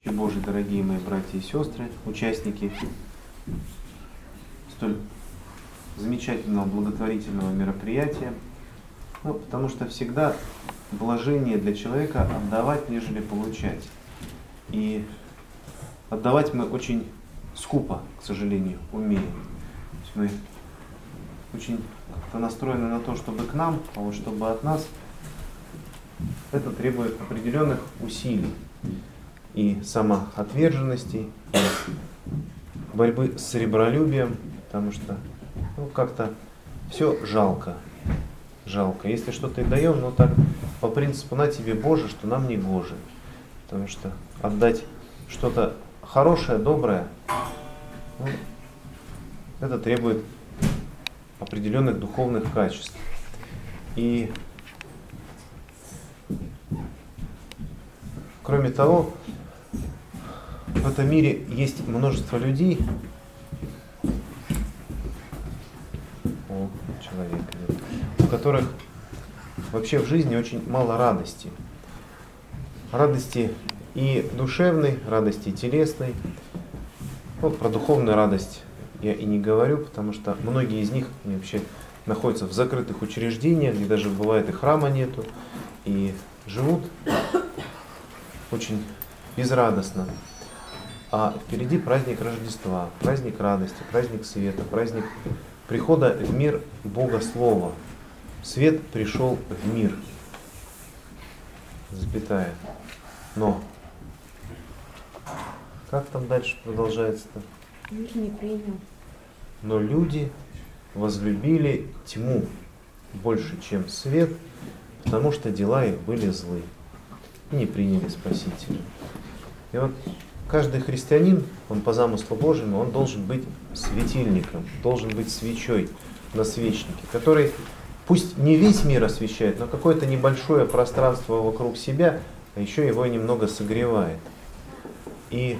Божьи, дорогие мои братья и сестры, участники столь замечательного благотворительного мероприятия, потому что всегда блажение для человека отдавать, нежели получать. И отдавать мы очень скупо, к сожалению, умеем. То есть мы очень как-то настроены на то, чтобы к нам, а вот чтобы от нас, это требует определенных усилий и самоотверженности, и борьбы с сребролюбием, потому что как-то все жалко. Жалко. Если что-то и даем, так по принципу «на тебе, Боже, что нам не гоже». Потому что отдать что-то хорошее, доброе, это требует определенных духовных качеств. И кроме того, в этом мире есть множество людей, у которых вообще в жизни очень мало радости. Радости и душевной, радости и телесной. Про духовную радость я и не говорю, потому что многие из них вообще находятся в закрытых учреждениях, где даже бывает и храма нету, и живут очень безрадостно. А впереди праздник Рождества, праздник радости, праздник света, праздник прихода в мир Бога Слова. Свет пришел в мир. Запятая. Но. Как там дальше продолжается-то? Мир не принял. Но люди возлюбили тьму больше, чем свет, потому что дела их были злы. И не приняли Спасителя. И вот каждый христианин, он по замыслу Божьему, он должен быть светильником, должен быть свечой на свечнике, который пусть не весь мир освещает, но какое-то небольшое пространство вокруг себя, а еще его и немного согревает. И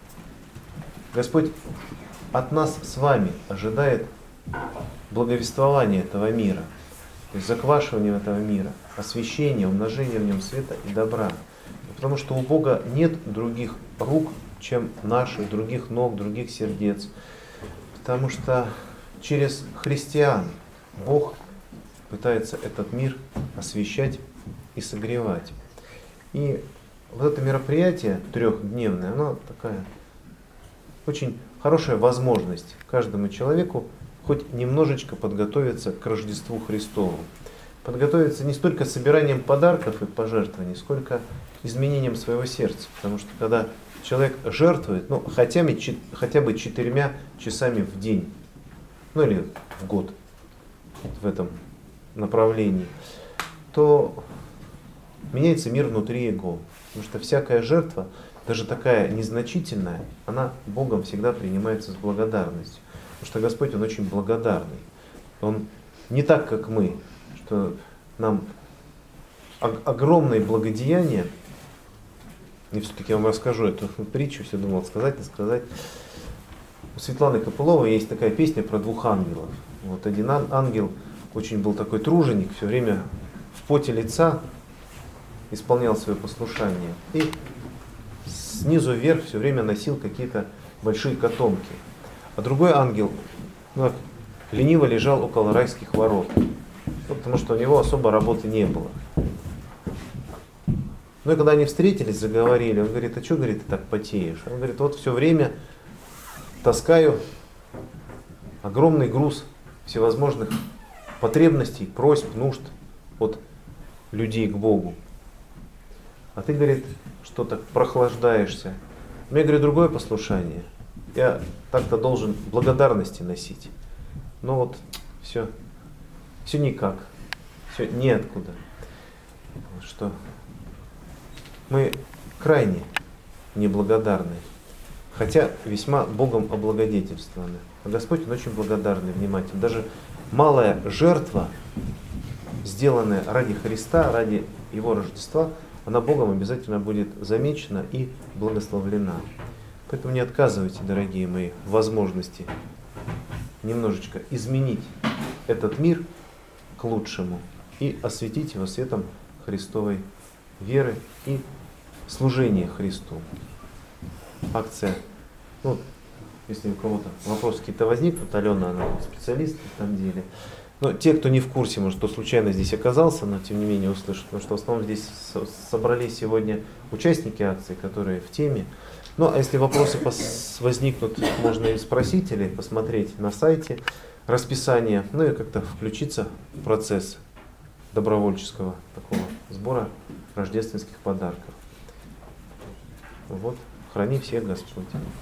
Господь от нас с вами ожидает благовествования этого мира, то есть заквашивания этого мира, освещения, умножения в нем света и добра. Потому что у Бога нет других рук, чем наши, других ног, других сердец. Потому что через христиан Бог пытается этот мир освещать и согревать. И вот это мероприятие трехдневное, оно такая очень хорошая возможность каждому человеку хоть немножечко подготовиться к Рождеству Христову. Подготовиться не столько собиранием подарков и пожертвований, сколько изменением своего сердца. Потому что когда человек жертвует, хотя бы 4 часами в день, или в год в этом направлении, то меняется мир внутри его. Потому что всякая жертва, даже такая незначительная, она Богом всегда принимается с благодарностью. Потому что Господь, Он очень благодарный. Он не так, как мы, что нам огромное благодеяние. И все-таки я вам расскажу эту притчу, все думал сказать, не сказать. У Светланы Копыловой есть такая песня про 2 ангелов. Вот один ангел очень был такой труженик, все время в поте лица исполнял свое послушание. И снизу вверх все время носил какие-то большие котомки. А другой ангел лениво лежал около райских ворот. Потому что у него особо работы не было. И когда они встретились, заговорили, он говорит: а что, говорит, ты так потеешь? Он говорит: вот все время таскаю огромный груз всевозможных потребностей, просьб, нужд от людей к Богу. А ты, говорит, что так прохлаждаешься? У меня, говорит, другое послушание. Я так-то должен благодарности носить. Но вот все никак, все неоткуда. Что мы крайне неблагодарны, хотя весьма Богом облагодетельствованы. А Господь, Он очень благодарный, внимательный. Даже малая жертва, сделанная ради Христа, ради Его Рождества, она Богом обязательно будет замечена и благословлена. Поэтому не отказывайте, дорогие мои, в возможности немножечко изменить этот мир к лучшему и осветить его светом Христовой веры и служения Христу. акция. Ну, если у кого-то вопросы какие-то возникнут, Алена, она специалист в этом деле. Но те, кто не в курсе, может, кто случайно здесь оказался, но тем не менее услышит, потому что в основном здесь собрались сегодня участники акции, которые в теме. Ну, а если вопросы возникнут, можно и спросить или посмотреть на сайте расписание, ну и как-то включиться в процесс добровольческого такого сбора рождественских подарков. Вот, храни всех Господь.